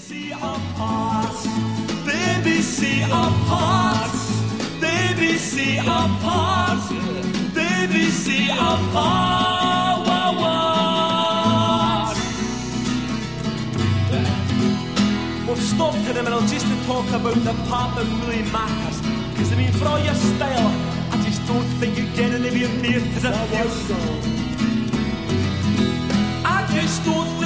BBC of Hearts, BBC of Hearts, BBC of Hearts, BBC of Hearts. We've stopped in the middle just to talk about the part that really matters. Because I mean, for all your style, I just don't think you get anywhere near to the future. I just don't